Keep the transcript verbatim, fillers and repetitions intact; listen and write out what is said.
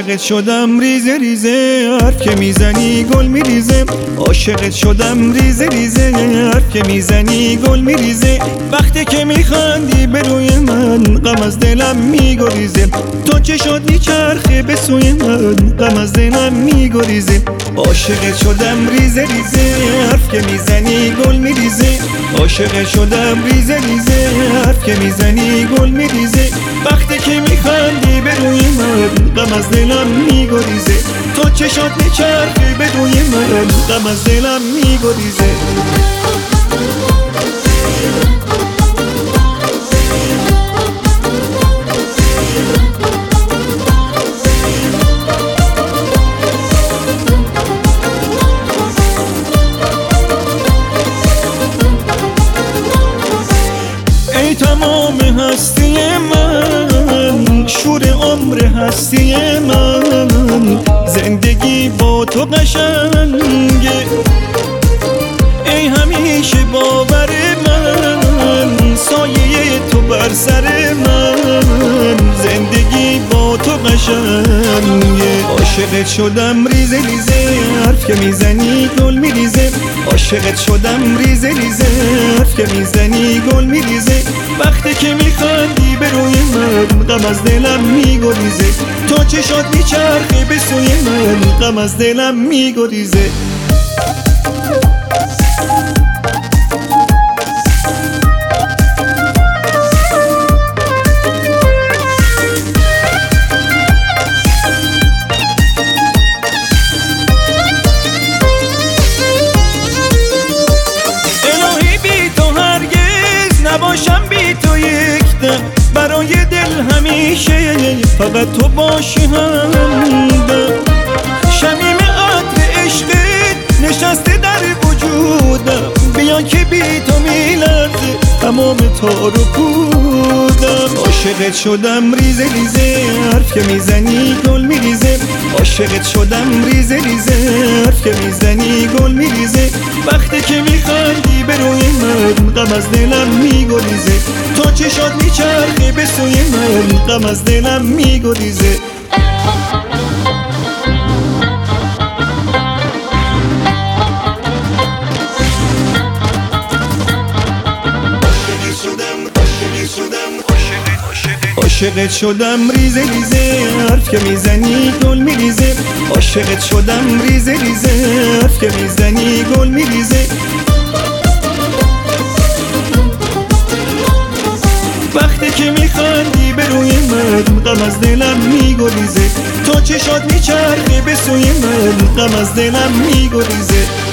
عاشقت شدم ریزه ریزه، حرف که میزنی گل میریزه. عاشقت شدم ریزه ریزه، حرف که میزنی گل میریزه. وقتی که میخندی به روی من غم از دلم میگریزه. تو چشات میچرخه به سوی من غم از دلم میگریزه. عاشقت شدم ریزه ریزه، حرف که میزنی گل میریزه. عاشقت شدم ریزه ریزه، حرف که میزنی گل میریزه. وقتی که میخندی به روی من غم از دلم میگریزه. تو چشات میچرخه به روی من غم از دلم میگریزه. ای تمام هستی من، شور عمر هستی من، زندگی با تو قشنگه. ای همیشه باور من، سایه تو بر سر من، زندگی با تو قشنگه. عاشقت شدم ریزه ریزه، حرف که میزنی گل میریزه. عاشقت شدم ریزه ریزه، حرف که میزنی گل میریزه. وقتی که میخندی به روی من غم از دلم میگریزه. تو چشات میچرخه به سوی من غم از دلم میگریزه. نباشم بی تو یک دم، برای دل همیشه فقط تو باشی همدم. شمیم عطر عشقت نشسته در وجودم، بیا که بی تو میلرزه تمام تار و پودم. عاشقت شدم ریزه ریزه، حرف که میزنی گل میریزه. عاشقت شدم ریزه ریزه، حرف که میزنی گل میریزه. وقتی که میخندی به روی من غم از دلم میگریزه. تو چشات میچرخه به سوی من غم از دلم میگریزه. عاشقت شدم ریزه ریزه، حرف که میزنی گل میریزه. عاشقت شدم ریزه ریزه، حرف که میزنی گل میریزه. وقتی که میخندی به روی من غم از دلم میگریزه. تو چشات میچرخه به سوی من غم از دلم میگریزه.